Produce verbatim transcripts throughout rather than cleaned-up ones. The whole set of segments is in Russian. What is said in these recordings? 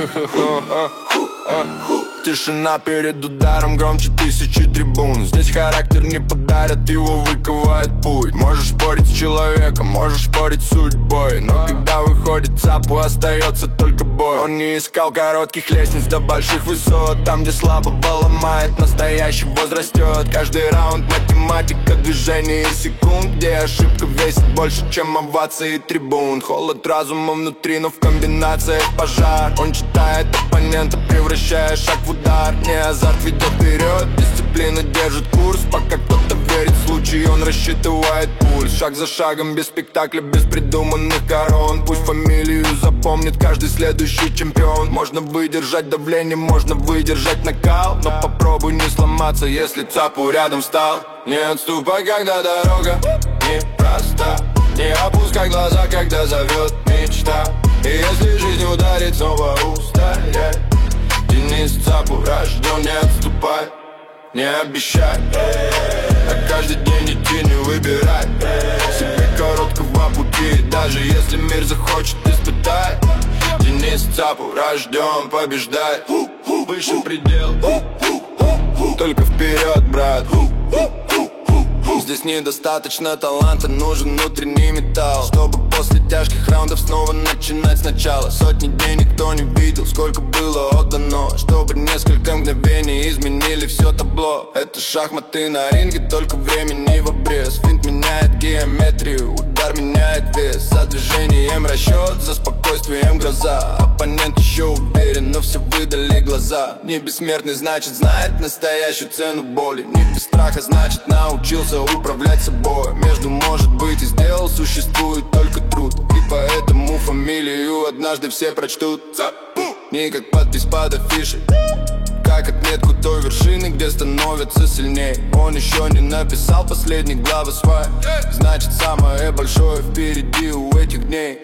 Тишина перед ударом громче тысячи трибун. Здесь характер не подарят, его выковывает путь. Можешь спорить с человеком, можешь спорить с судьбой, но когда выходит цапу, остается только бой. Он не искал коротких лестниц до больших высот. Там, где слабого ломает, настоящий возрастет. Каждый раунд математика движений и секунд, где ошибка весит больше, чем овации трибун. Холод разума внутри, но в комбинациях пожар. Он читает оппонента, превращая шаг в удар. Не азарт ведет вперед, дисциплина держит курс. Пока кто-то верит в случай, он рассчитывает пульс. Шаг за шагом, без спектакля, без придуманных корон. Пусть фамилию запомнит каждый следующий чемпион. Можно выдержать давление, можно выдержать накал, но попробуй не сломаться, если цапу рядом встал. Не отступай, когда дорога непроста. Не опускай глаза, когда зовет мечта. И если жизнь ударит, снова устоять. Денис Цапу рожден, не отступай, не обещай, а каждый день идти, не выбирай себе короткого пути, даже если мир захочет испытать. Денис Цапу рожден побеждать. Выше предел, только вперед, брат. Здесь недостаточно таланта, нужен внутренний металл, чтобы после тяжких раундов снова начинать сначала. Сотни дней никто не видел, сколько было отдано, чтобы несколько мгновений изменили все табло. Это шахматы на ринге, только времени в обрез. Финт меняет геометрию, удар меняет вес. За движением расчет, за спокойствием гроза. Оппонент еще уверен, но все выдали глаза. Не бессмертный, значит знает настоящую цену боли. Не без страха, значит научился управлять собой. Между может быть и сделал, существует только труд. И поэтому фамилию однажды все прочтут. Не как подпись под афишей, как отметку той вершины, где становятся сильней. Он еще не написал последней главы своей, значит самое большое впереди у этих дней.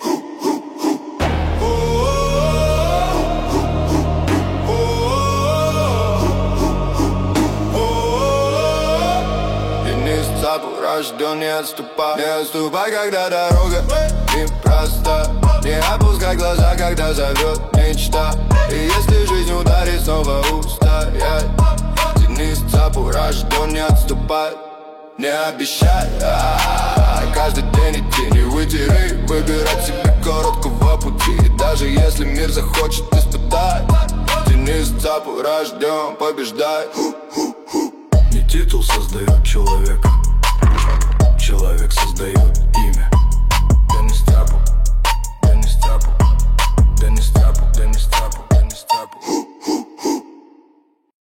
Цапу рожден, не отступай, не отступай, когда дорога непроста. Не опускай глаза, когда зовет мечта. И если жизнь ударит, снова устоять. Денис Цапу рожден, не отступай, не обещай, а каждый день идти, не вытерей, выбирать себе короткого пути, даже если мир захочет испытать. Денис Цапу рожден побеждать. Не титул создает человека,